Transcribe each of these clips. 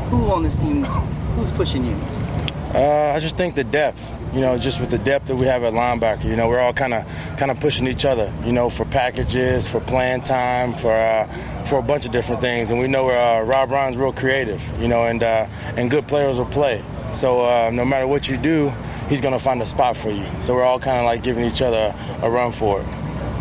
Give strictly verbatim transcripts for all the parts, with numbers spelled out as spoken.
Who on this team's who's pushing you? Uh, I just think the depth. You know, just with the depth that we have at linebacker, you know, we're all kind of kind of pushing each other, you know, for packages, for playing time, for uh, for a bunch of different things. And we know uh, Rob Ryan's real creative, you know, and uh, and good players will play. So uh, no matter what you do, he's going to find a spot for you. So we're all kind of like giving each other a run for it.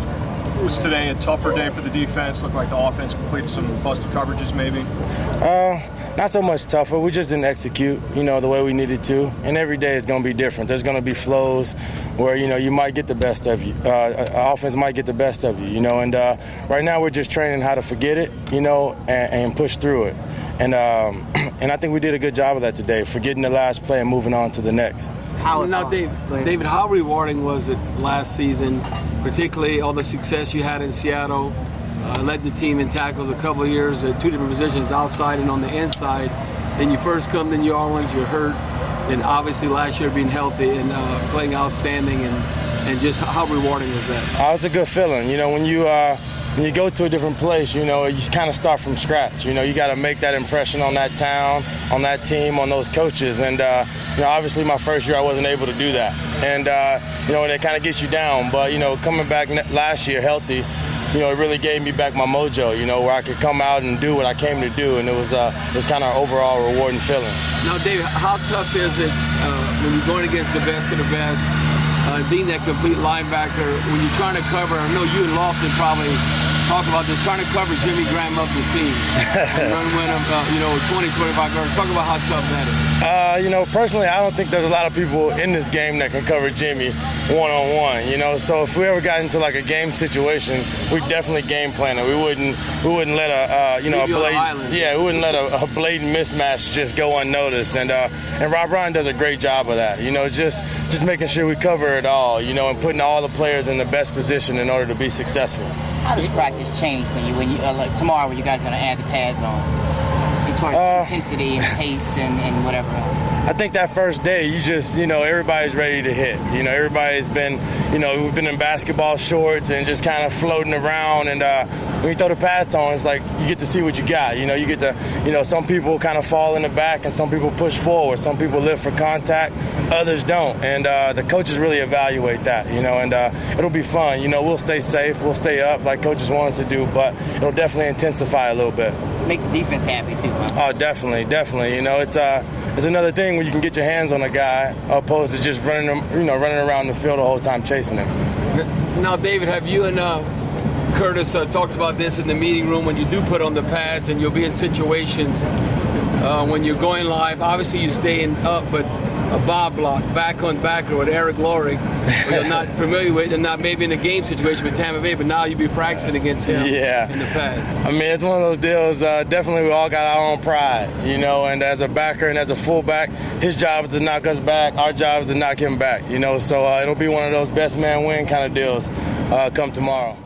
Was today a tougher day for the defense? Looked like the offense completed some busted coverages maybe? Uh, not so much tougher. We just didn't execute, you know, the way we needed to. And every day is going to be different. There's going to be flows where, you know, you might get the best of you. Uh, offense might get the best of you, you know. And uh, right now we're just training how to forget it, you know, and, and push through it. And um, and I think we did a good job of that today, forgetting the last play and moving on to the next. How, now, Dave, David, how rewarding was it last season, particularly all the success you had in Seattle, uh, led the team in tackles a couple of years at two different positions, outside and on the inside. Then you first come to New Orleans, you're hurt, and obviously last year being healthy and uh, playing outstanding, and, and just how rewarding was that? Uh, it's a good feeling. You know, when you uh, when you go to a different place, you know, you kind of start from scratch. You know, you got to make that impression on that town, on that team, on those coaches. And, uh, you know, obviously my first year I wasn't able to do that. And, uh, you know, and it kind of gets you down. But, you know, coming back last year healthy, you know, it really gave me back my mojo, you know, where I could come out and do what I came to do. And it was, uh, it was kind of overall rewarding feeling. Now, David, how tough is it uh, when you're going against the best of the best, uh, being that complete linebacker, when you're trying to cover, I know you and Lofton probably talk about this, trying to cover Jimmy Graham up the seam and run with him, uh, you know, twenty, twenty-five yards. Talk about how tough that is. Uh, you know, personally, I don't think there's a lot of people in this game that can cover Jimmy one-on-one, you know. So if we ever got into like a game situation, we definitely game plan it. We wouldn't, we wouldn't let a, uh, you know, a blatant, yeah, we wouldn't let a, a blatant mismatch just go unnoticed. And uh, and Rob Ryan does a great job of that, you know, just just making sure we cover it all, you know, and putting all the players in the best position in order to be successful. How does practice change when you when you uh, like tomorrow when you guys are gonna add the pads on? As far as uh, intensity and pace and, and whatever. I think that first day, you just, you know, everybody's ready to hit. You know, everybody's been, you know, we've been in basketball shorts and just kind of floating around. And uh, when you throw the pads on, it's like you get to see what you got. You know, you get to, you know, some people kind of fall in the back and some people push forward. Some people live for contact, others don't. And uh, the coaches really evaluate that, you know, and uh, it'll be fun. You know, we'll stay safe, we'll stay up like coaches want us to do, but it'll definitely intensify a little bit. Makes the defense happy too, huh? Oh, definitely, definitely. You know, it's uh, it's another thing where you can get your hands on a guy opposed to just running, you know, running around the field the whole time chasing him. Now, David, have you and uh, Curtis uh, talked about this in the meeting room when you do put on the pads and you'll be in situations uh, when you're going live? Obviously, you're staying up, but a Bob block, back on back, or with Eric Lorig, you're not familiar with, and not maybe in a game situation with Tampa Bay, but now you'll be practicing against him yeah. in the pad. I mean, it's one of those deals. Uh, definitely, we all got our own pride, you know, and as a backer and as a fullback, his job is to knock us back. Our job is to knock him back, you know, so uh, it'll be one of those best man win kind of deals uh, come tomorrow.